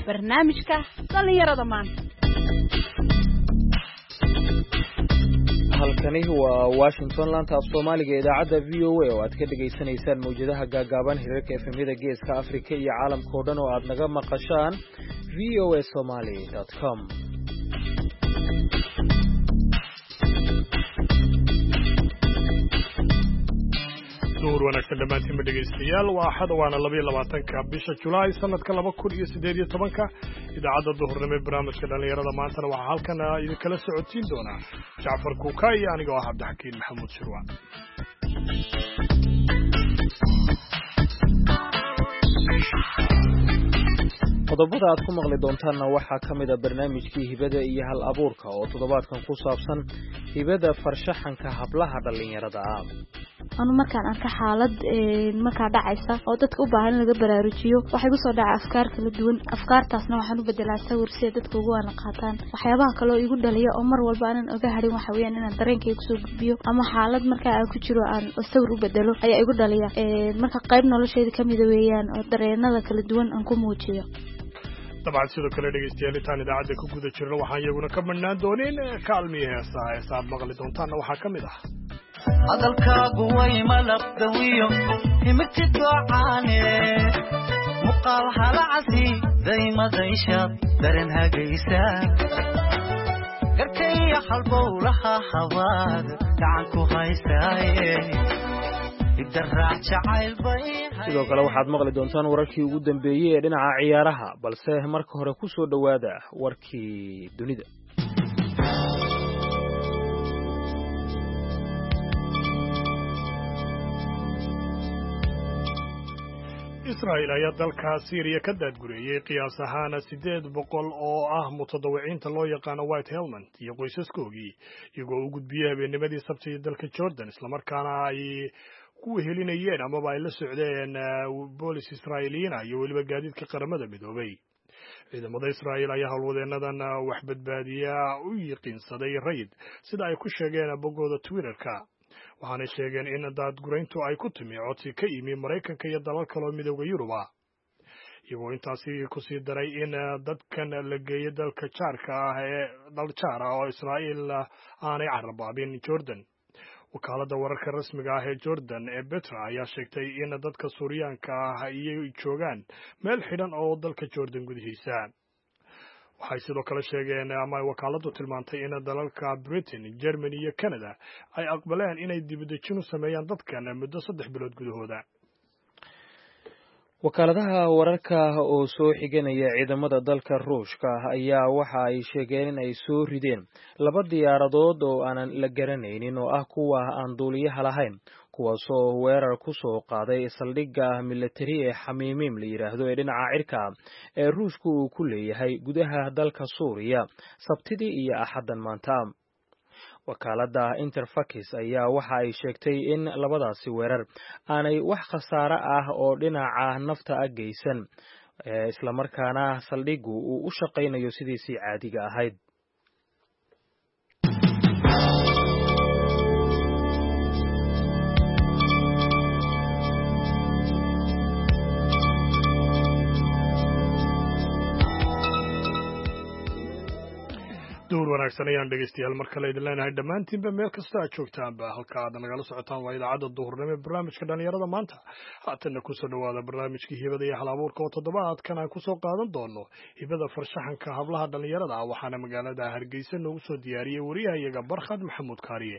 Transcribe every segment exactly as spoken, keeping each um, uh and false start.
barnaamijka dhalinyarada maanta. halkani waa Washington laanta af Soomaaliga idaacada V O A oo aad ka dhageysanaysaan mowjadaha gaagaaban hirarka F M-yada Geeska Afrika iyo caalamka oo dhan oo aad naga maqashaan v o a somali dot com. duur wanaagsan dhamaantiin dhegeystayaal waa axad waana laba iyo labaatanka bisha Julaay sanadka laba kun iyo siddeed iyo tobanka idaacada duhurnimo ee barnaamijka dhalinyarada maantana waxaa halkan idin kala socotiin doona Jaafar Kuuka iyo aniga oo Cabdixakiin Maxamuud Shirwa. qodobada aad ku maqli doontaanna waxaa ka mid ah barnaamijkii hibada iyo hal abuurka oo toddobaadkan ku saabsan hibada farshaxanka hablaha dhalinyarada ah. anu markaan arka xaalad markaa dhacaysa oo dadka u baahan laga baraarujiyo waxay ku soo dhacay afkaar kala duwan afkaartaasna waxaan u bedelaa sawir si dadka ugu wada qaataan waxyaabaha kale oo igu dhaliya oo mar walba aan oga harin waxa weeyaan inaan dareenkayga kusoo gudbiyo ama xaalad markaa aan ku jiro aan sawir u bedelo ayaa igu dhaliya marka qayb noloshayda kamid weeyaan oo dareenada kala duwan aan ku muujiyo. dabcan sidoo kale dhegeystayaal intaan idaacada ku guda jirno waxaan iyaguna ka marnaan doonin kaalmiye heesaha heesaad maqli doontaanna waxaa ka mid ah hadalkaagu way malaqdawiyo himigtid goocaane muqaal halacasi daymadayshaad daren hagaysa garkaya halbowlaha hawaad gacan ku haysaaye sidoo kale waxaad maqli doontaan wararkii ugu dambeeyey ee dhinaca ciyaaraha balse marka hore ku soo dhowaada warkii dunida. Israa'iil ayaa dalka Syria ka daadgureeyay qiyaas ahaan sideed boqol oo ah mutadawiciinta loo yaqaan White Helmet iyo qoysaskoogii iyagoo u gudbiyay habeennimadii Sabtida dalka Jordan isla markaana ay ku helinayeen amaba ay la socdeen boolis Israa'iiliyiin iyo waliba gaadiidka qaramada midoobay. ciidamada Israa'iil ayaa howlwadeenadan wax badbaadiya u yiqiinsaday rayid sida ay ku sheegeen bogooda Twitter-ka waxaana sheegeen in daadgurayntu ay ku timi codsi ka yimi Mareykanka iyo dalal kale oo midowga Yuruba iyagoo intaasi ku sii daray in dadkan la geeyay dalka jaarka ah ee dal jaar ah oo Israa'iil aanay carabaabin Jordan. wakaaladda wararka rasmiga ah ee Jordan ee Petra ayaa sheegtay in dadka Suuriyaanka ah ay joogaan meel xidhan oo dalka Jordan gudihiisa. waxay sidoo kale sheegeen ama wakaaladdu tilmaantay in dalalka Britain, Germany iyo Canada ay aqbaleen inay dibadejin u sameeyaan dadkan muddo saddex bilood gudahooda. wakaaladaha wararka oo soo xiganaya ciidamada dalka Ruushka ayaa waxa ay sheegeen in ay soo rideen laba diyaaradood oo aanan la garanaynin oo ah kuwa aan duuliyaha lahayn kuwaasoo weerar ku soo qaaday saldhigga military ee Xamiimim la yiraahdo ee dhinaca cirka ee Ruushku uu ku leeyahay gudaha dalka Suuriya Sabtidii iyo Axaddan maanta. wakaaladda Interfax ayaa waxa ay sheegtay in labadaasi weerar aanay wax khasaare ah oo dhinaca nafta ah geysan isla markaana saldhiggu uu u shaqaynayo sidii si caadiga ahayd. duur wanaagsan ayaan dhegeystayaal mar kale idin leenahay dhammaantiinba meel kasta aad joogtaanba halka aad nagala socotaan waa idaacadda duhurnimo ee barnaamijka dhalinyarada maanta haatanna kusoo dhawaada barnaamijkii hibada iyo hal abuurka oo toddobaadkan aan kusoo qaadan doono hibada farshaxanka hablaha dhalinyarada ah waxaana magaalada Hargeysa noogu soo diyaariyey wariyahayaga Barkhad Maxamuud Kaariye.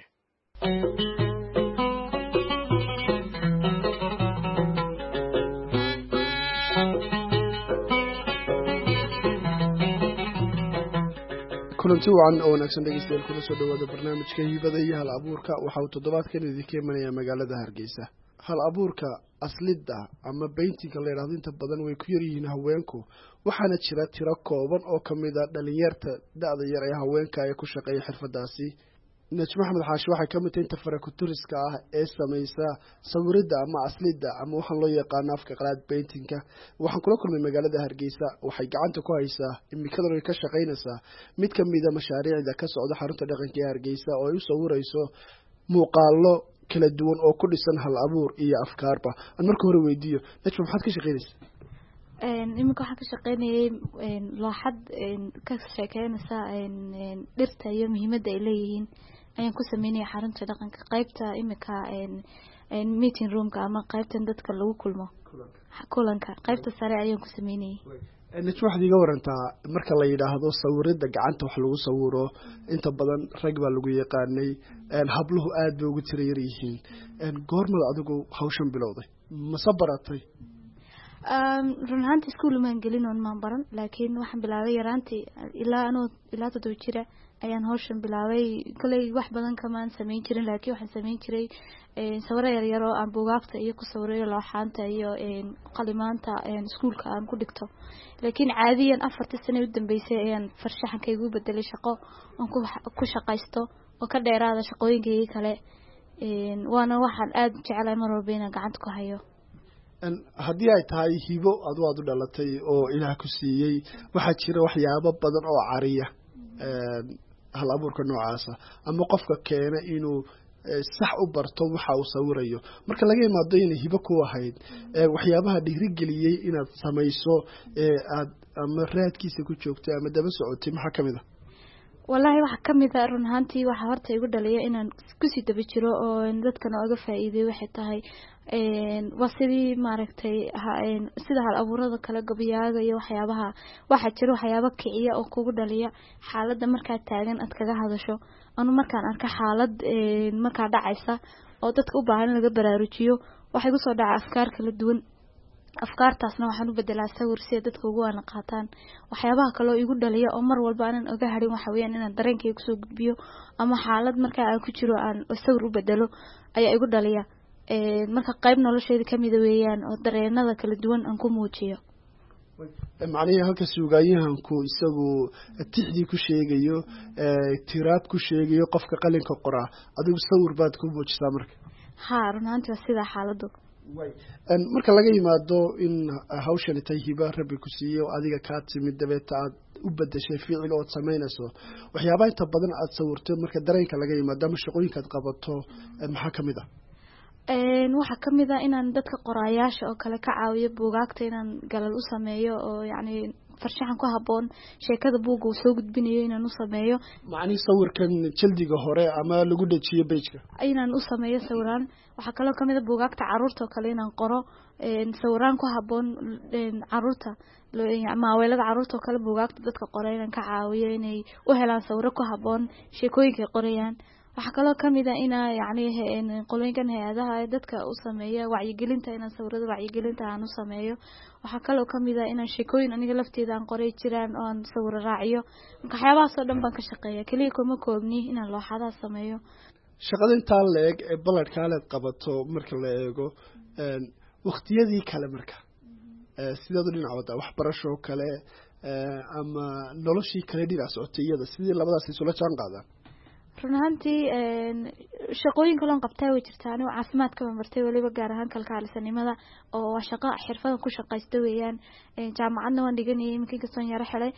kulanti wacan oo wanaagsan dhegeystayaal kuna soo dhawaada barnaamijka hibada iyo hal abuurka waxa uu toddobaadkan idinka imanaya magaalada Hargeysa. hal abuurka aslida ama painting-ka la yiraahdo inta badan way ku yar yihiin haweenku waxaana jira tiro kooban oo kamid ah dhalinyarta da'da yar ee haweenka ay ku shaqeeyay xirfadaasi. Najma Axmed Xaashi waxay ka mid tahay inta farakuturiska ah ee samaysa sawirada ama aslida ama waxaan loo yaqaan afka qalaad painting-ka. waxaan kula kulmay magaalada Hargeysa waxay gacanta ku haysaa imikadan ay ka shaqeynaysaa mid ka mid ah mashaariicda ka socda xarunta dhaqanka ee Hargeysa oo ay u sawirayso muuqaalo kala duwan oo ku dhisan hal abuur iyo afkaarba. aan marka hore weydiiyo Najma maxaad ka shaqeynaysaa? iminka waxaan ka shaqeynayay looxad ka sheekeynaysa dhirta iyo muhiimadda ay leeyihiin ayaan ku sameynaya xarunta dhaqanka qaybta iminka meeting roomka ama qaybtan dadka lagu kulmo kulanka qaybta sare ayaan ku sameynayay najma waxaad iga warantaa marka la yidhaahdo sawirada gacanta wax lagu sawiro inta badan rag baa lagu yaqaanay habluhu aad bay ugu tira yar yihiin goormada adigu hawshan bilowday mase baratay run ahaantii iskuul maan gelin oon maan baran laakiin waxaan bilaabay yaraantii ilaa anoo ilaa toddoba jira ayaan hawshan bilaabay koley wax badan kamaan samayn jirin laakiin waxaan samayn jiray sawiro yaryar oo aan buugaagta iyo ku sawirayo looxaanta iyo qalimaanta iskuulka aan ku dhigto laakiin caadiyan afartii sano u dambeysay ayaan farshaxanka igu bedelay shaqo aan ku shaqaysto oo ka dheeraada shaqooyinkaygii kale waana waxaan aad u jecelahay mar walba inaan gacanta ku hayo haddii ay tahay hibo adu aad u dhalatay oo ilaah ku siiyey waxaa jira waxyaabo badan oo cariya hal abuurka noocaasa ama qofka keena inuu sax u barto waxa uu sawirayo marka laga imaado inay hibo ku ahayd waxyaabaha dhiirigeliyey inaad samayso aad ama raadkiisa ku joogtay ama daba socotay maxaa kamid ah wallahi waxa kamid ah run ahaantii waxa horta igu dhaliya inaan kusii daba jiro oo dadkana uga faa'iideeyo waxay tahay waa sidii maaragtay sida hal abuurada kala gabayaaga iyo waxyaabaha waxa jira waxyaabo kiciya oo kugu dhaliya xaaladda markaa taagan aad kaga hadasho anu markaan arka xaalad markaa dhacaysa oo dadka u baahan laga baraarujiyo waxay ku soo dhacay afkaar kala duwan afkaartaasna waxaan u bedelaa sawir si dadka ugu wada qaataan waxyaabaha kale oo igu dhaliya oo mar walba aanan oga harin waxa weeyaan inaan dareenkayga kusoo gudbiyo ama xaalad markaa aan ku jiro aan sawir u bedelo ayaa igu dhaliya marka qayb nolosheeda kamid weeyaan oo dareenada kala duwan aan ku muujiyo macnaheedu halka suugayahanku isagu tixdii ku sheegayo tiraab ku sheegayo qofka qalinka qoraa adigu sawir baad ku muujisaa marka ha runaantii waa sida xaaladu way marka laga yimaado in hawshan tay hiba rabbi ku siiyo adiga ka timid dabeeta aad u bedeshay ficil oo sameynayso waxyaabaha inta badan aad sawirto marka dareenka laga yimaado ama shaqooyinka aad qabato maxaa kamid ah waxa kamid ah inaan dadka qoraayaasha oo kale ka caawiyo buugaagta inaan galal u sameeyo oo yacni farshaxan ku haboon sheekada buugga uu soo gudbinayo inaan u sameeyo macni sawirkan jildiga hore ama lagu dhajiyo page-ka inaan u sameeyo sawiraan waxa kaloo kamid ah buugaagta caruurta oo kale inaan qoro sawiraan ku haboon caruurta maaweelada caruurta oo kale buugaagta dadka qoray inaan ka caawiyo inay u helaan sawiro ku haboon sheekooyinka ay qorayaan waxa kaloo kamid ah ina yacni qolooyinkan hay-adaha dadka u sameeya wacyigelinta inaan sawirada wacyigelinta aan u sameeyo waxa kaloo kamid ah inaan sheekooyin aniga lafteeda aan qoray jiraan oo aan sawiro raaciyo marka waxyaabahaas oo dhan baan ka shaqeeya keliya kuma koobni inaan looxadaha sameeyo shaqada intaa la eg ee balladhkaaleed qabato marka la eego waqtiyadii kale marka sidaad u dhinac waddaa waxbarasho kale ama noloshii kale dhinac socotay iyada sidii labadaas isula jaan qaadaan run ahaantii shaqooyin kaloon qabtaa way jirtaa anigo caafimaadka baan bartay weliba gaar ahaan kalkaalisanimada oo waa shaqo xirfadan ku shaqaysta weeyaan jaamacadna waan dhiganayay iminka inkastoon yaro xelay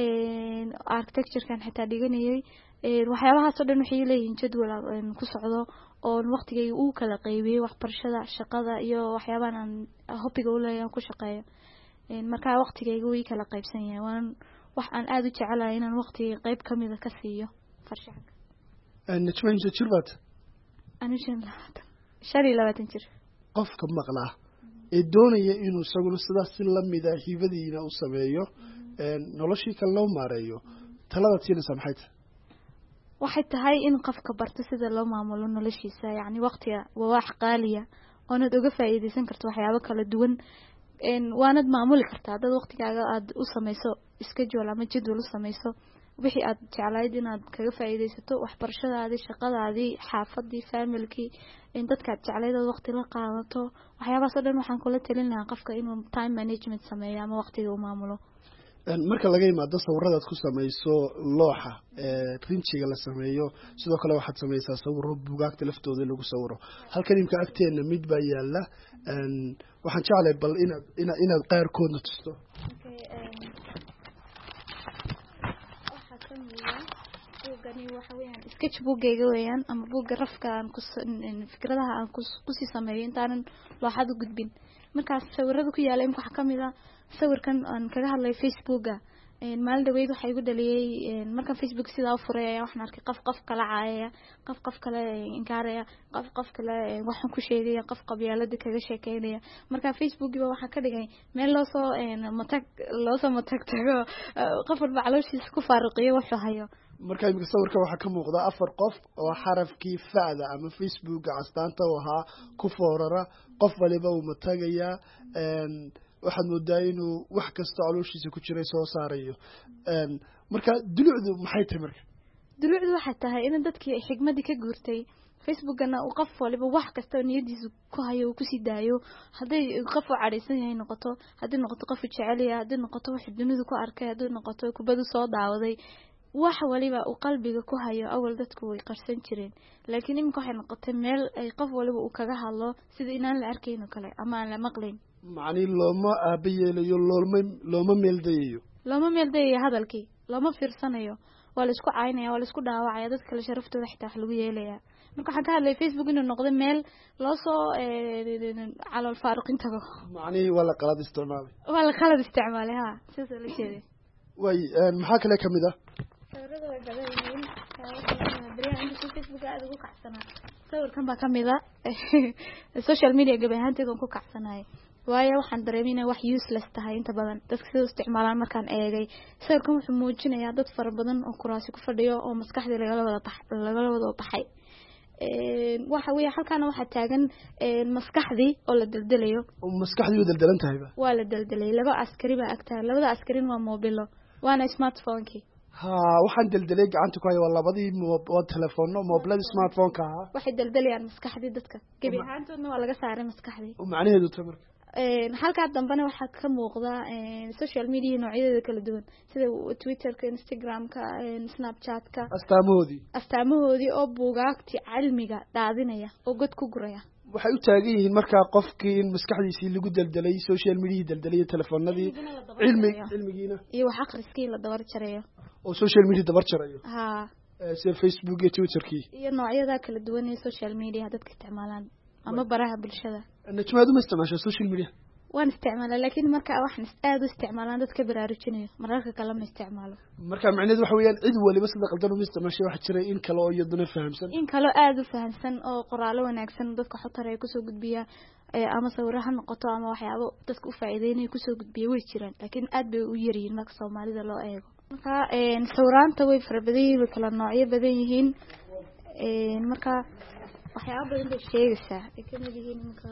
architecturekan xitaa dhiganayay waxyaabahaas oo dhan waxay leeyihiin jadwal ku socdo oo waqtigayga uu kala qaybiyey waxbarashada shaqada iyo waxyaabahan aan hobbiga u leeyahay ku shaqeeyo markaa waqtigayga wuu kala qaybsan yahay waan wax aan aada u jecelahay inaan waqtiga qayb kamid a ka siiyo farshaxanka najma inta jir baad anu shan labaatan shan iyo labaatan jir qofka maqlaa ee doonaya inuu isaguna sidaas si lamida hibadiina u sameeyo noloshii kale loo maareeyo taladaad siinaysaa maxay tahay waxay tahay in qofka barto sida loo maamulo noloshiisa yacni waqtiga waa wax qaaliya oonad uga faa'iidaysan karto waxyaabo kala duwan waanad maamuli kartaa dad waqtigaaga aada u samayso schedule ama jadwal u samayso wixii aad jeclayd inaad kaga faa'iidaysato waxbarashadaadii shaqadaadii xaafadii familkii in dadkaad jeclayd ood waqti la qaadato waxyaabahaas oo dhan waxaan kula talin lahaa qofka inuu time management sameeyo ama waqtiga u maamulo marka laga yimaado sawiradaad ku samayso looxa rinjiga la sameeyo sidoo kale waxaad samaysaa sawiro buugaagta laftooda lagu sawiro halkan imka agteena mid baa yaala waxaan jeclay bal inaad inaad inaad qaarkoodna tusto buugani waxa weeyaan sketchbookgayga weeyaan ama buugga rafka aan ku fikradaha aan ku sii sameeyo intaanan looxad u gudbin markaas sawirada ku yaala imka waxa kamid ah sawirkan aan kaga hadlay facebooka maalin dhaweyd waxa igu dhaliyay markaan facebook sidaa u furay waxaan arkay qof qof kala caayaya qof qof kale inkaaraya qof qof kale waxaan ku sheegaya qof qabyaalada kaga sheekeynaya marka facebookiba waxa ka dhigay meel loo soo matag loo soo matag tago qof walba calooshiisa ku faaruqiyo wuxuu hayo marka imika sawirka waxa ka muuqda afar qof oo xarafkii fa'da ama facebooka astaanta oo ahaa ku foorara qof waliba uu matagaya waxaad moodaa inuu wax kasta calooshiisa ku jiray soo saarayo marka dulucdu maxay tahay marka dulucdu waxay tahay in dadkii xigmadii ka guurtay facebookana uu qof waliba wax kasta niyadiisa ku hayo uu ku sii daayo haday qof u cadhaysan yahay noqoto haday noqoto qof jecel yahay haday noqoto wax dunidu ku arkay haday noqoto kubadu soo daawaday wax waliba uu qalbiga ku hayo awal dadku way qarsan jireen laakiin imika waxay noqotay meel ay qof waliba uu kaga hadlo sida inaan la arkayn kale ama aan la maqlayn macni looma aabayeelayo looma looma meeldayayo looma meeldayayo hadalkii looma fiirsanayo waa la isku caynaya waa la isku dhaawacaya dadka la sharaftooda xitaa wax lagu yeelaya marka waxaan ka hadlay facebook inuu noqdo meel loo soo calool faaruqin tago macni waa la qalad isticmaalay waa la qalad isticmaalay ha sida la sheegay way maxaa kale kamid ah sawirada way badan yihiin bariyaha inta facebook aad ugu kacsana sawirkan baa kamid ah social media gabahaanteeda ku kacsanaay waayo waxaan dareeminay wax useless tahay inta badan dadka sida isticmaalaan markaan eegay sawirkan wuxuu muujinayaa dad fara badan oo kuraasi ku fadhiyo oo maskaxda laga wada bax laga wada baxay ee waxa weeye halkaana waxa taagan maskaxdii oo la daldalayo oo maskaxdii u daldalan tahay ba waa la daldalay laba askari baa agtaa labada askarin waa mobile waana smartphone-ki ha waxaan daldalay gacanta ku hayo waa labadii waa telefoonno mobilada smartphone-ka ah waxay daldalayaan maskaxdii dadka gabi ahaantoodna waa laga saaray maskaxdii oo macnaheedu tahay marka een halka dambana waxa ka muuqda een social media noocyada kala duwan sida Twitter-ka, Instagram-ka, Snapchat-ka astaamahoodii astaamahoodii oo buugaagti cilmiga daadinaya oo god ku guraya waxay u taagan yihiin marka qofkii in maskaxdiisii lagu daldalay social media daldalay telefoonadii cilmi cilmigiina iyo wax akhriskii la dabar jarayo oo social media dabar jarayo ha sida Facebook iyo Twitter-kii iyo noocyada kala duwan ee social media dadka isticmaalaan ama baraha bulshada najmaadu ma isticmaasho social media waan isticmaalaa laakiin marka waxaan aad u isticmaalaan dadka baraarujinayo mararka kale ma isticmaalo marka macnaheedu waxa weeyaan cid waliba sida qaldan u isticmaashay wax jiray in kale oo iyaduna fahamsan in kale aad u fahamsan oo qoraalo wanaagsan dadka xotar ay ku soo gudbiya ama sawiraha noqoto ama waxyaabo dadka u faa'iideynay ku soo gudbiya way jiraan laakiin aad bay u yaryihiin marka Soomaalida loo eego marka een sawiraanta way farbadayeen way kala noocyo badan yihiin een marka waxyaabo badan bay sheegaysaa ay ka mid yihiin marka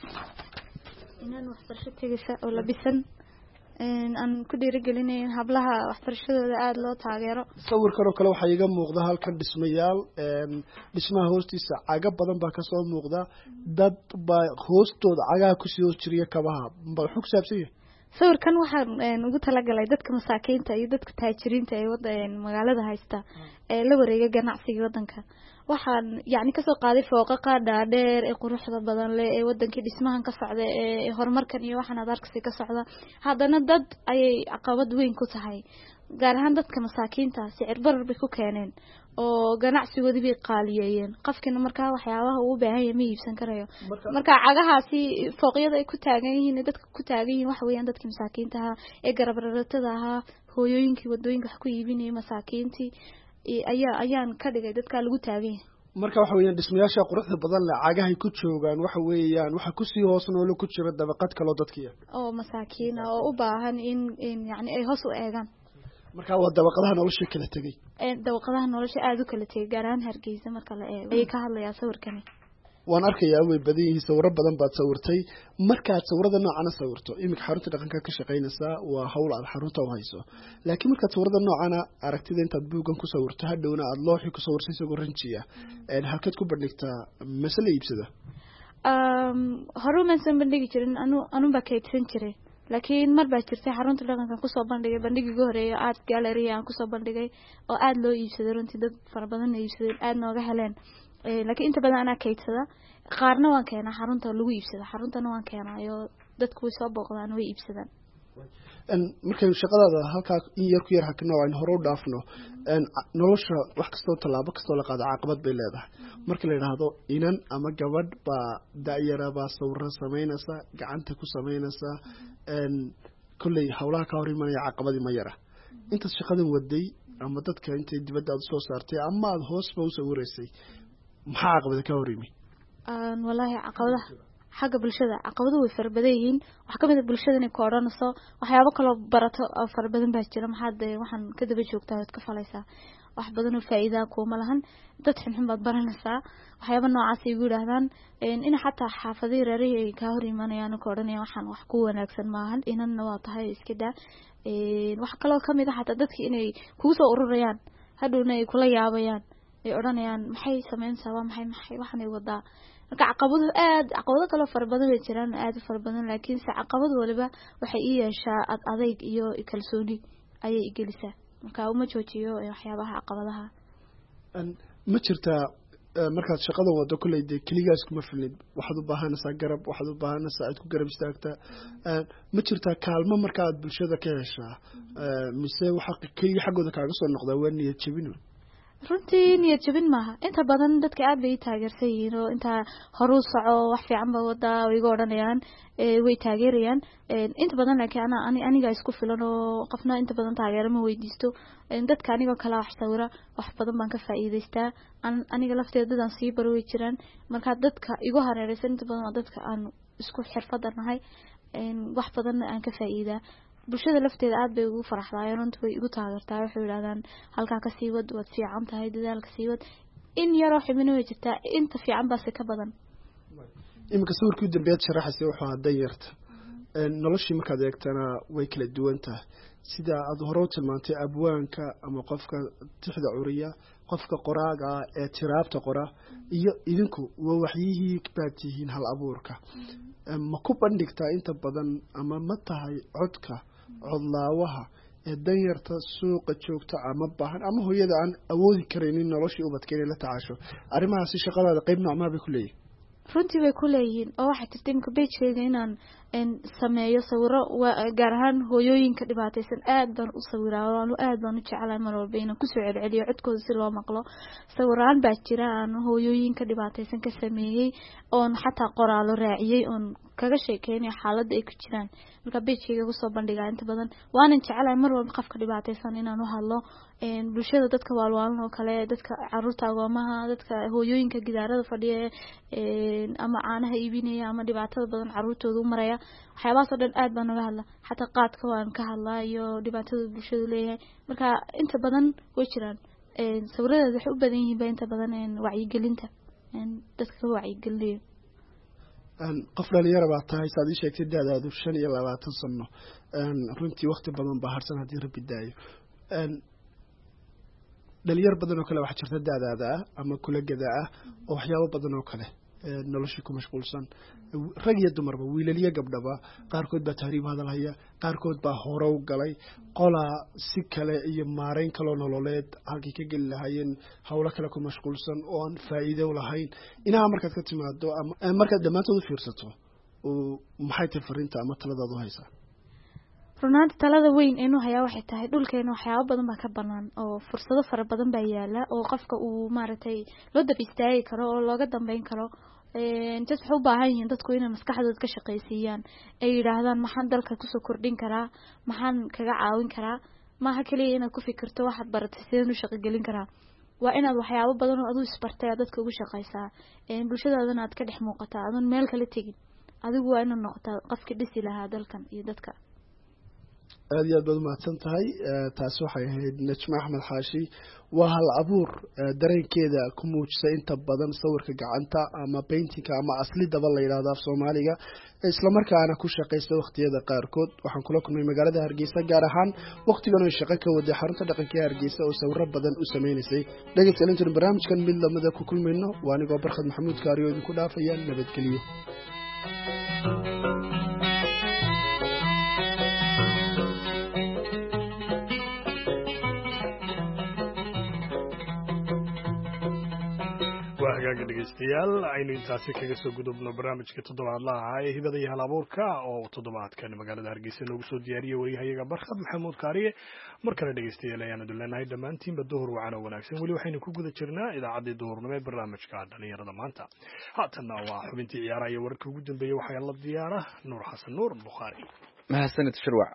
inaan waxbarasho tagaysa oo labisan een aan ku dhiirigelinayn hablaha waxbarashadooda aad loo taageero sawirkan oo kale waxa iga muuqda halkan dhismayaal een dhismaha hoostiisa caga badan baa ka soo muuqda dad baa hoostooda cagaha ku soo jiriya kabaha bal xog saabsan sawirkan waxaan ugu talagalay dadka masaakiinta iyo dadka taajiriinta ee waddan magaalada haysta ee la wareegay ganacsiga waddanka waxaan yaani ka soo qaaday fooqaqa dhaadheer ee quruxda badan leh ee waddankii dhismahan ka socda ee horumarkan iyo waxaan adarkasi ka socda haddana dad ayay caqabad weyn ku tahay gaar ahaan dadka masaakiinta sicir barar bay ku keeneen oo ganacsigoodii bay qaaliyeeyeen qofkina markaa waxyaabaha uu u baahan yahay ma iibsan karayo marka cagahaasi fooqyada ay ku taagan yihiin dadka ku taagan yihiin waxa weeyaan dadka masaakiinta ah ee garabraratada ah hooyooyinkii wadooyinka wax ku iibinayay masaakiintii ayaa ayaan ka dhigay dadka lagu taagan yahay marka waxa weeyaan dhismayaasha quruxda badan la cagahay ku joogan waxa weeyaan waxa ku sii hoos nool ku jira dabaqad kale oo dadkiya oo masaakiin oo u baahan in in yaani ay hoos u eegaan marka waa dabaqadaha nolosha kala tagay ee dabaqadaha nolosha aad u kala tagay gaar ahaan Hargeysa marka la eego ay ka hadlayaan sawirkani waan arkayaa way badan yihiin sawirro badan baad sawirtay markaad sawirada noocan ah sawirto imika xarunta dhaqanka ka shaqeynaysaa waa hawl aad xarunta u hayso laakiin markaad sawirada noocan ah aragtida intaad buugan ku sawirto hadhowna aad looxi ku sawirsay isagoo ranjiya een halkeed ku bandhigtaa mas'ala iibsada um horuman san bandhigi jirin anu anu ba kaydsan jiray laakiin mar baa jirtay xarunta dhaqanka ku soo bandhigay bandhigii horeeyo art gallery aan ku soo bandhigay oo aad loo iibsaday runtii dad fara badan iibsaday aad nooga heleen ee laakiin inta badan ana kaydsada qaarna waan keenaa xarunta lagu iibsado xaruntana waan keenaa iyo dadku way soo booqdaan way iibsadaan markaynu shaqadaada halkaa in yar ku yar hakino aynu hore u dhaafno nolosha wax kastoo tallaabo kastoo la qaado caqabad bay leedahay marka la yidhaahdo inan ama gabadh baa da-yara baa sawiro samaynaysa gacanta ku samaynaysa kolley hawlaha ka hor imanaya caqabadii ma yara intaad shaqadan waday ama dadka intay dibadda aada usoo saartay ama aada hoosba u sawiraysay maxaa caqabada ka hor yimi wallaahi caqabadaha xagga bulshada caqabadu way fara badan yihiin wax kamid ah bulshada inay ku odhanayso waxyaabo kaloo barato oo fara badan baa jira maxaad waxaan ka daba joogtaa ood ka falaysaa wax badan oo faa'iido kuma lahan dad xunxun baad baranaysaa waxyaabo noocaas ay igu yiraahdaan in xataa xaafadii reerihii ay ka hor imanayaan ku odhanayaan waxaan wax ku wanaagsan maahan inanna waa tahay iska daa wax kaloo kamid ah xataa dadkii inay kugu soo ururayaan hadhowna ay kula yaabayaan ay odhanayaan maxay sameynaysaa waa maxay maxay waxaan ay wadaa marka caqabadu aad caqabado kale fara badan way jiraan aad fara badan laakiin si caqabad waliba waxay ii yeeshaa ad adayg iyo kalsooni ayay igelisaa marka uma joojiyo waxyaabaha caqabadaha ma jirtaa markaad shaqada wado kulley dee keligaas kuma filnid waxaad u baahanaysaa garab waxaad u baahanaysaa aad ku garab istaagtaa ma jirtaa kaalmo marka aad bulshada ka heshaa mise waxa keliya xaggooda kaaga soo noqdaa waa niyad jebin runtii niyad jabin maaha inta badan dadka aad bay taageersan yihiin oo inta horu soco wax fiican ba wadaa way iga odhanayaan way taageerayaan inta badan laakiin ana ani aniga isku filan oo qofna inta badan taageero ma weydiisto dadka aniga kala wax sawira wax badan baan ka faa'iideystaa aniga lafteeda dadaan sii baro way jiraan marka dadka igu hareeraysan inta badan waa dadka aan isku xirfadanahay wax badan aan ka faa'iidaa bulshada lafteeda aad bay ugu faraxdaayeen runtii way igu taageertaa waxay yiraahdaan halka ka sii wad wad fiican tahay dadaalka sii wad in yaro xibino way jirtaa inta fiican baa ka badan imika sawirkii dambeed sharaxaysa wuxuu haday yarta noloshii markaad eegtana way kala duwan tahay sida aad hore u tilmaantay abwaanka ama qofka tixda curiya qofka qoraaga ee tiraabta qora iyo idinku waa waxyihii baad tihiin hal abuurka ma ku bandhigtaa inta badan ama ma tahay codka codlaawaha ee danyarta suuqa joogta ama baahan ama hooyada aan awoodi karaynin noloshii ubadka inay la tacaasho arrimahaasi shaqadaada qayb noocmaa bay ku leeyihin runtii way ku leeyihiin oo waxay jirta imika beejkeega inaan sameeyo sawiro gaar ahaan hooyooyinka dhibaataysan aad baan u sawiraa waanu aad baan u jecelahay mar walba inaan kusoo celceliyo codkooda si loo maqlo sawiraan baa jira aan hooyooyinka dhibaataysan ka sameeyey oon xataa qoraalo raaciyey oon kaga sheekeynaya xaaladda ay ku jiraan marka beejkeega kusoo bandhigaa inta badan waanan jecelahay mar walba qofka dhibaataysan inaan u hadlo bulshada dadka waalwaalan oo kale dadka caruurta agoomaha dadka hooyooyinka gidaarada fadhiya ama caanaha iibinaya ama dhibaatada badan caruurtooda u maraya waxyaabahaas oo dhan aad baan uga hadla xataa qaadka waan ka hadlaa iyo dhibaatada bulshadu leeyahay marka inta badan way jiraan sawiradeeda waxay u badan yihiin ba inta badan wacyigelinta dadka ka wacyigelinayo qof dhalinyara baa tahay saad ii sheegtay daadaadu shan iyo labaatan sano runtii wakti badan baa harsan haddii rabbi daayo dhalinyar badan oo kale waxaa jirta daadaada ah ama kulagada ah oo waxyaabo badan oo kale noloshii ku mashquulsan rag iyo dumarba wiilaliyo gabdhaba qaarkood baa tahriib hadalhaya qaarkood baa hore u galay qolaa si kale iyo maareyn kaloo nololeed halkii ka geli lahaayeen hawlo kale ku mashquulsan oo aan faa'iido lahayn inaha markaad ka timaado ama markaad dhammaantood u fiirsato maxay tahay fariinta ama taladaad u haysaa runaanta talada weyn inuu hayaa waxay tahay dhulkeena waxyaabo badan baa ka banaan oo fursado fara badan baa yaala oo qofka uu maaragtay loo dab istaagi karo oo looga dambeyn karo dad waxay u baahan yihiin dadku inay maskaxdooda ka shaqaysiiyaan ay yidhaahdaan maxaan dalka kusoo kordhin karaa maxaan kaga caawin karaa maaha keliya inaad ku fikirto waxaad baratay sideen u shaqogelin karaa waa inaad waxyaabo badan oo aduu isbartay aad dadka ugu shaqaysaa bulshadaadana aad ka dhex muuqataa adoon meel kala tegin adigu waa inaad noqotaa qofkii dhisi lahaa dalkan iyo dadka aad iyo aad baad umahadsan tahay taasi waxay ahayd najma axmed xaashi waa hal abuur dareenkeeda ku muujisa inta badan sawirka gacanta ama paintingka ama aslidaba la yidhahdo af soomaaliga islamarkaana ku shaqaysta waqtiyada qaarkood waxaan kula kulmay magaalada hargeysa gaar ahaan waqtigan oy shaqo ka waday xarunta dhaqanka ee hargeysa oo sawiro badan u sameynaysay dhegeystayaal intaynu barnaamijkan mid lamida ku kulmayno waa anigoo barkhad maxamuud kaariyo idinku dhaafaya nabadgelyo waa hagaaga dhegaystayaal aynu intaasi kaga soo gudubno barnaamijka toddobaadlaha ahaa ee hibada iyo halabuurka oo toddobaadkan magaalada hargeysa noogu soo diyaariyey waryahayaga barkhad maxamuud kaariye mar kale dhegaystayaal ayaanu duleenahay dhammaantiinba duhur wacan oo wanaagsan weli waxaynu ku guda jirnaa idaacaddii duhurnimo ee barnaamijka dhalinyarada maanta haatanna waa xubintii ciyaaraha iyo wararkii ugu dambeeyey waxaa la diyaara nuur xasan nuur bukhaari. mahadsanid shirwac.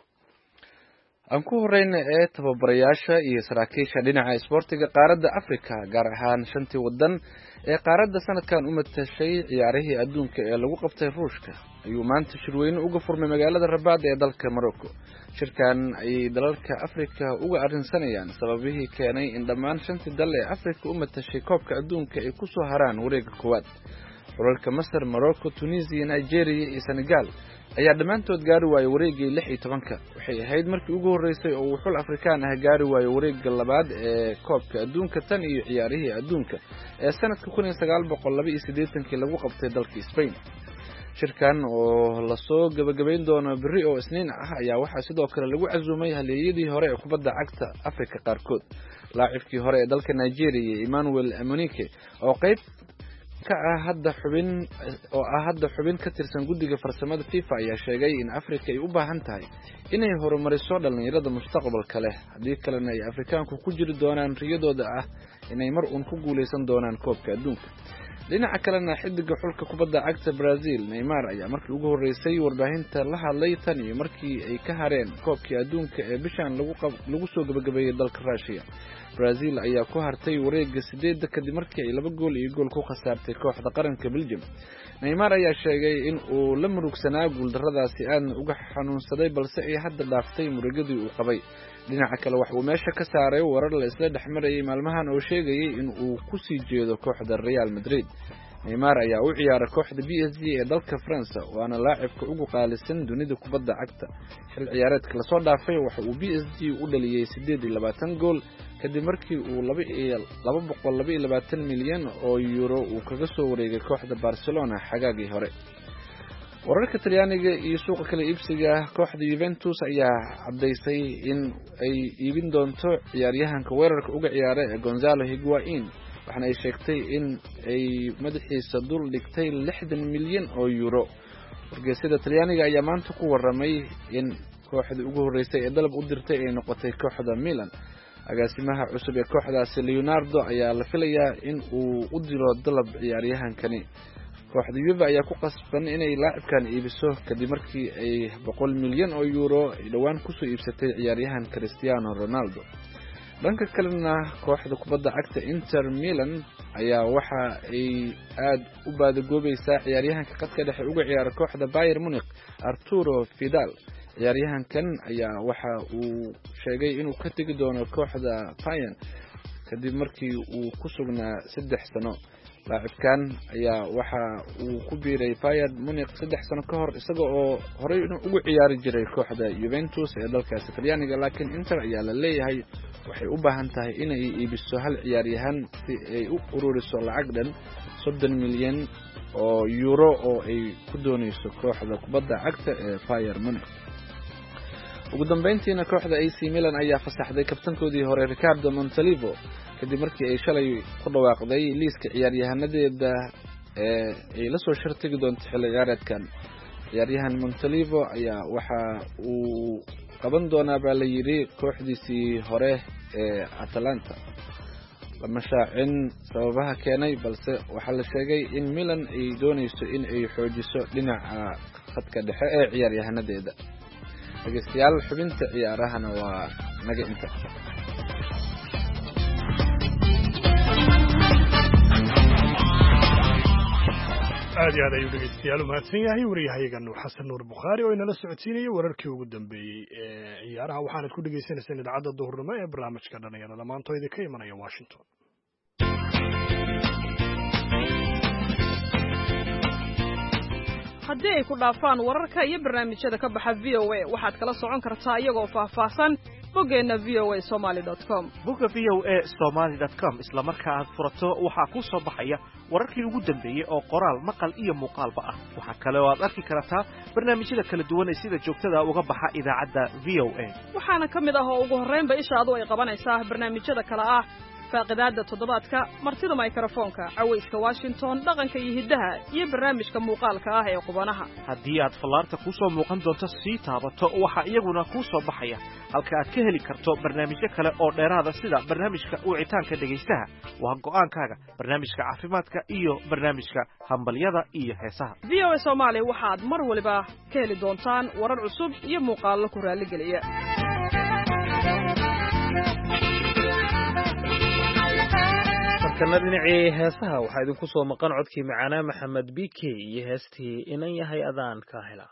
aan ku horeyna ee tababarayaasha iyo saraakiisha dhinaca isboortiga qaaradda africa gaar ahaan shantii wadan ee qaaradda sanadkan u matashay ciyaarihii adduunka ee lagu qabtay ruushka ayuu maanta shirweyne uga furmay magaalada rabaad ee dalka morocco. shirkan ayay dalalka africa uga arrinsanayaan sababihii keenay in dhammaan shantii dal ee africa u matashay koobka adduunka ay kusoo haraan wareega koowaad. xulalka masar, morocco, tunisia, nigeria iyo senegal ayaa dhammaantood gaari waayay wareegii lix iyo tobanka. waxay ahayd markii ugu horreysay oo uu xul afrikaan ah gaari waayo wareegga labaad ee koobka adduunka tan iyo ciyaarihii adduunka ee sanadka kun iyo sagaal boqol laba iyo siddeetankii lagu qabtay dalka Spain. shirkan oo lasoo gabagabayn doono berri oo isniin ah ayaa waxaa sidoo kale lagu casuumay halyeeyadii hore ee kubadda cagta Afrika qaarkood. laacibkii hore ee dalka Nigeria Emmanuel Amunike oo qayb ka ah hadda xubin oo ah hadda xubin ka tirsan guddiga farsamada FIFA ayaa sheegay in Afrika ay u baahan tahay inay horumariso dhalinyarada mustaqbalka leh haddii kalena ay Afrikaanku ku jiri doonaan riyadooda ah inay mar uun ku guuleysan doonaan koobka adduunka. dhinaca kalena xidiga xulka kubadda cagta Brazil Neymar ayaa markii ugu horeysay warbaahinta la hadlay tan iyo markii ay ka hareen koobkii adduunka ee bishan lagu lagu soo gabagabeeyay dalka Russia. Brazil ayaa ku hartay wareegga sideed kadib markii ay laba gool iyo gool ku khasaartay kooxda qaranka Belgium. Neymar ayaa sheegay in uu la murugsanaa guuldarradaasi aadna uga xanuunsaday balse ay hadda dhaaftay murugadii uu qabay. dhinaca kale waxa uu meesha ka saaray warar la isla dhexmarayay maalmahan oo sheegayay in uu ku sii jeedo kooxda Real Madrid. Neymar ayaa u ciyaaray kooxda B S G ee dalka France waana laacibka ugu qaalisan dunida kubadda cagta. xil ciyaareedka la soo dhaafay waxa uu B S G u dhaliyay siddeed iyo labaatan gool kadib markii uu laba boqol laba iyo labaatan milyan oo euro uu kaga soo wareegay kooxda Barcelona xagaagii hore. wararka Talyaaniga iyo suuqa kala iibsiga kooxda Juventus ayaa cadeysay in ay iibin doonto ciyaaryahanka weerarka uga ciyaaray ee Gonzalo Higuain waxaana ay sheegtay in ay madaxiisa dul dhigtay lixdan milyan oo euro. wargeysyada Talyaaniga ayaa maanta ku waramay in kooxda ugu horeysay ee dalab u dirtay ay noqotay kooxda Milan. agaasimaha cusub ee kooxdaasi Leonardo ayaa la filayaa in uu u diro dalab ciyaaryahankani. kooxda Juve ayaa ku qasban inay laacibkan iibiso kadib markii ay boqol milyan oo euro ay dhawaan ku soo iibsatay ciyaaryahan Cristiano Ronaldo. dhanka kalena kooxda kubadda cagta Inter Milan ayaa waxa ay aad u baadagoobaysaa ciyaaryahanka qadka dhexe uga ciyaara kooxda Bayern Munich Arturo Vidal. ciyaaryahankan ayaa waxa uu sheegay inuu ka tagi doono kooxda Bayern kadib markii uu ku sugnaa saddex sano. laacibkan ayaa waxa uu ku biiray Bayern Munich saddex sano ka hor isaga oo horey ugu ciyaari jiray kooxda Juventus ee dalkaasi Talyaaniga laakiin Inter ayaa la leeyahay waxay u baahan tahay inay iibiso hal ciyaaryahan si ay u ururiso lacag dhan soddon milyan oo euro oo ay ku doonayso kooxda kubadda cagta ee Bayern Munich. ugu dambeyntiina kooxda A C Milan ayaa fasaxday kabtankoodii hore Riccardo Montolivo kadib markii ay shalay ku dhawaaqday liiska ciyaaryahannadeeda ee ay la soo shartigi doonto xilli ciyaareedkan. ciyaaryahan Montolivo ayaa waxa uu qaban doonaa baa la yidhi kooxdiisii hore ee Atalanta. lama shaacin sababaha keenay balse waxaa la sheegay in Milan ay doonayso in ay xoojiso dhinaca khadka dhexe ee ciyaaryahannadeeda. dhegeystayaal xubinta ciyaarahana waa naga inta. aad iyo aad ayuu dhegeystayaal u mahadsan yahay waryahayaga nuur xasan nuur bukhaari oo inala socodsiinayay wararkii ugu dambeeyey ee ciyaaraha waxaanad ku dhegeysaneysaan idaacadda duhurnimo ee barnaamijka dhalinyarada maanta oo idinka imanaya Washington. haddii ay ku dhaafaan wararka iyo barnaamijyada ka baxa V O A waxaad kala socon kartaa iyagoo faahfaahsan boggeena v o a somali dot com. bogga v o a somali dot com isla marka aad furato waxaa ku soo baxaya wararkii ugu dambeeyey oo qoraal maqal iyo muuqaalba ah. waxaa kale oo aad arki kartaa barnaamijyada kala duwan ee sida joogtada uga baxa idaacadda V O A. waxaana ka mid ah oo ugu horreynba ishaadu ay qabanaysaa barnaamijyada kale ah faaqidaadda toddobaadka martida mikrofoonka cawayska washington dhaqanka iyo hiddaha iyo barnaamijka muuqaalka ah ee qubanaha haddii aad fallaarta ku soo muuqan doonto sii taabato waxaa iyaguna kuu soo baxaya halka aad ka heli karto barnaamijyo kale oo dheeraada sida barnaamijka wicitaanka dhegaystaha waa go'aankaaga barnaamijka caafimaadka iyo barnaamijka hambalyada iyo heesaha v o a soomaali waxaad mar waliba ka heli doontaan warar cusub iyo muuqaallo ku raalligeliya markana dhinacii heesaha waxaa idinku soo maqan codkii macaanaa maxamed b k iyo heestii inan yahay adaan ka hela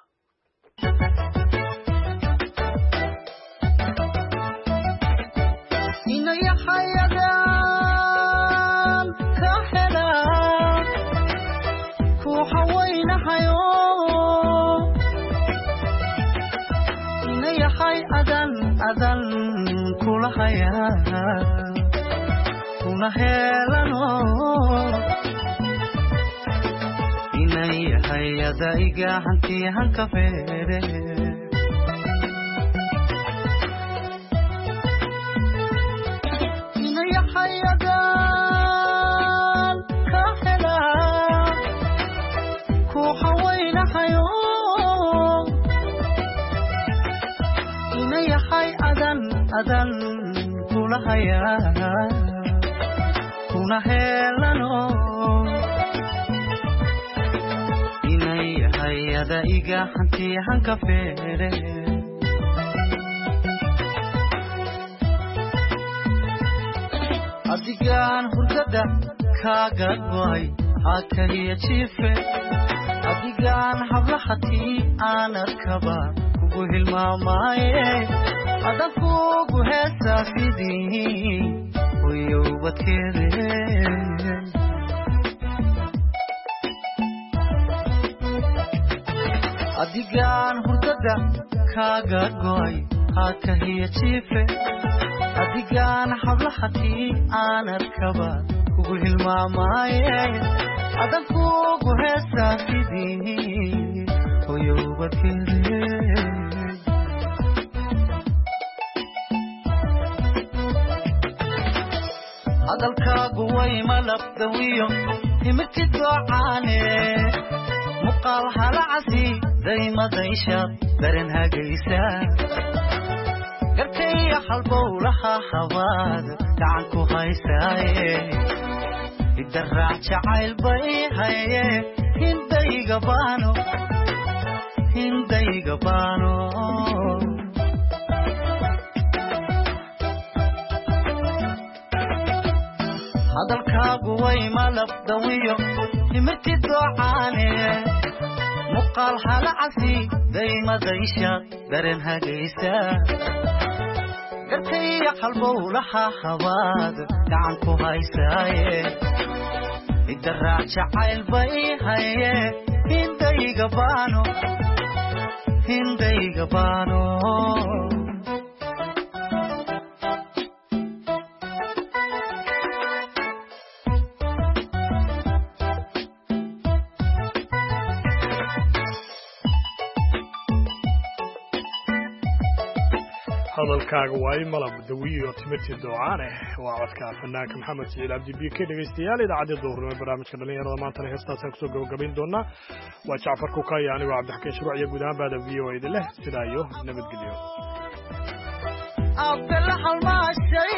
inan yahay adaan ka hela ku hawaynahayo inan yahay adan adan kula hayaa kuna helano inan yahay adayga hantii hanka feere inan yahay adaan ka hela ku hawaynahayo inan yahay adan adan kula hayaa kuna helano inan yahay adayga hantii hanka feere adigaan hurdada kaaga go'ay hakaliya jiife adigaan hablahatii aan arkaba kugu hilmaamaaye adan kugu heesaa sidii uyowbadkeede adigaan hurdada kaaga go'ay hakahiya jiife adigaan hablahatii aan arkaba kugu hilmaamaaye adan kugu heesaa sidii uyowbadkeede hadalkaagu way malabdawiyo himiti doocaane muqaal halacasi daymadayshaad daren hagaysa garkaya halbowlaha habaad gacan ku haysaaye idaraac jacayl bay haye hindayga baano hindayga baano hadalkaagu way malabdawiyo himiti doocaane muqaal halacasi daymadaysha daren hagaysa garkaya halbowlaha habaad gacan ku haysaaye idaraac jacayl bay haye hindayga baano hindayga baano hadalkaaga waa malab dawiyo timirtii doocaane waa codka fanaanka maxamed saciid cabdi b k dhegaystayaal idaacadda duhurnimo barnaamijka dhalinyarada maantana heestaasaan kusoo gabagabayn doonaa waa jacfar kukaya anigoo cabdixakiin shuruuc iyo guud ahaan baada v o eda leh sidaa iyo nabadgelyo abdalla halmaashay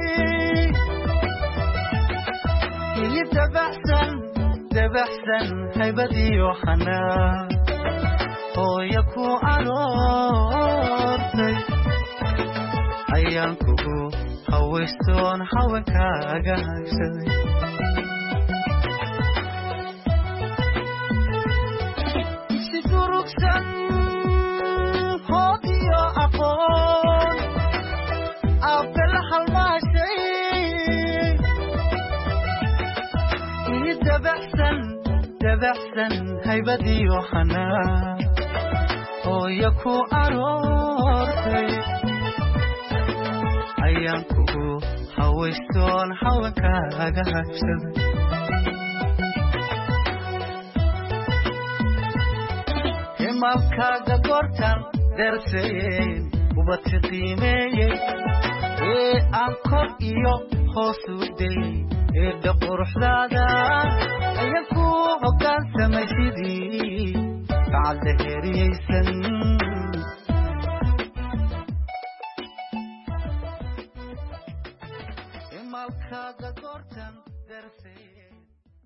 ili dabaxsan dabaxsan haybadiyo xanaan hooya ku aroortay ayaan kugu hawaystoon haweenkaaga haysaday si durugsan hoodiyo aqoon abdalla halmaashay ili dabaxsan dabaxsan haybadiyo xanaan hooya ku aroortay ayaan kugu hawaystoon haweenkaaga haysaday himalkaaga goortan dersayeen ubadka qiimeeyey ee aan kor iyo hoos u day eedda quruxdaada ayaa ku hoggaansamay sidii gacalda heeriyaysan imalkaaga goortan darsay